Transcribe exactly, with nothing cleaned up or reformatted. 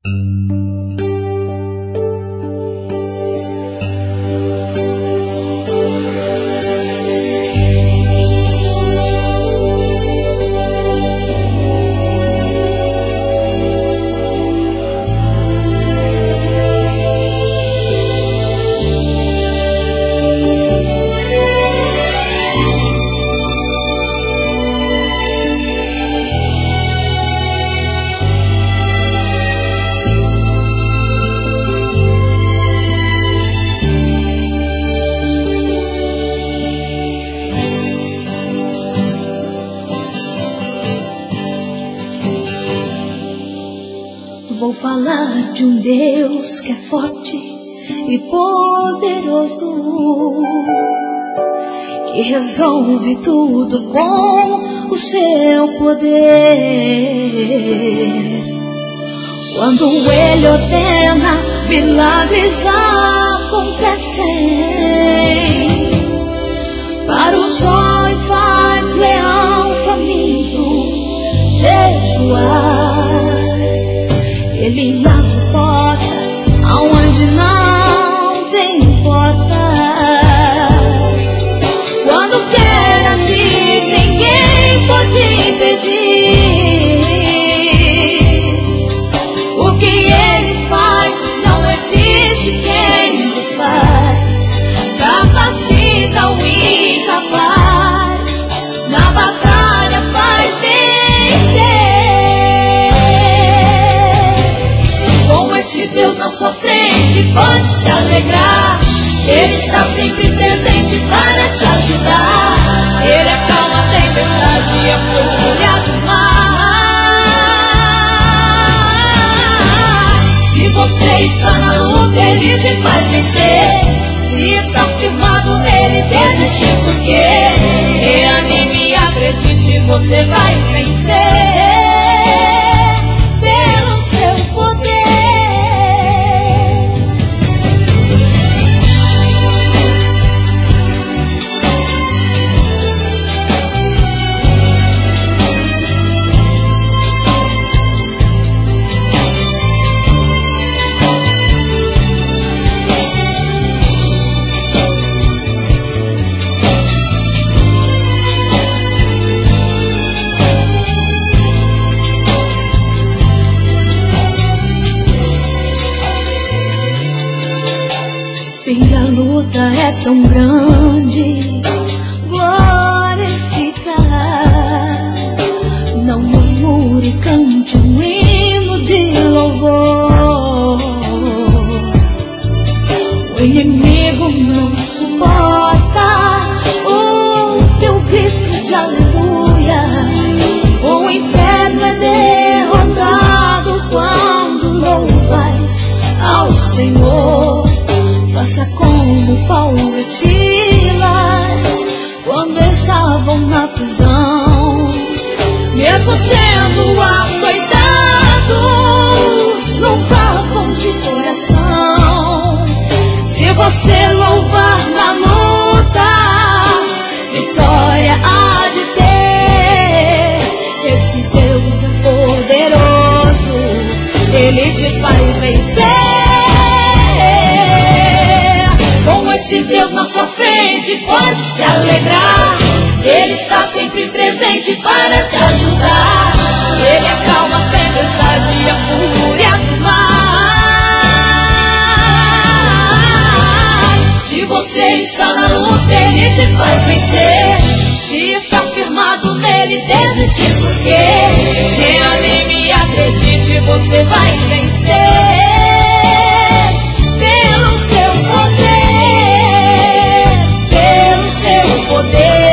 Vou falar de um Deus que é forte e poderoso, que resolve tudo com o seu poder. Quando Ele ordena, milagres acontecem. Para o sol e faz leão faminto jejuar. Ele abre porta aonde não tem porta. Quando quer agir, ninguém pode impedir. O que Ele faz, não existe quem desfaz. Capacita o incapaz, na batalha faz vencer. Se Deus na sua frente, pode se alegrar. Ele está sempre presente para te ajudar. Ele acalma a tempestade e a fúria do mar. Se você está na luta, Ele te faz vencer. Se está firmado nele, desistir por quê? Reanime e acredite, você vai vencer. Pelo seu poder. Se a luta é tão grande, glorifica. Não murmure, cante um hino de louvor. O inimigo não suporta o teu grito de aleluia. O inferno é derrotado quando louvas ao Senhor. Faça como Paulo e Silas, quando estavam na prisão. Mesmo sendo açoitados, louvavam de coração. Se você louvar na luta, vitória há de ter. Esse Deus é poderoso, Ele te faz vencer. Com esse Deus na sua frente, pode se alegrar. Ele está sempre presente para te ajudar. Ele acalma a tempestade e a fúria do mar. Se você está na luta, Ele te faz vencer. Se está firmado nele, desistir por quê? Reanime e acredite, você vai vencer. Pelo seu poder, pelo seu poder.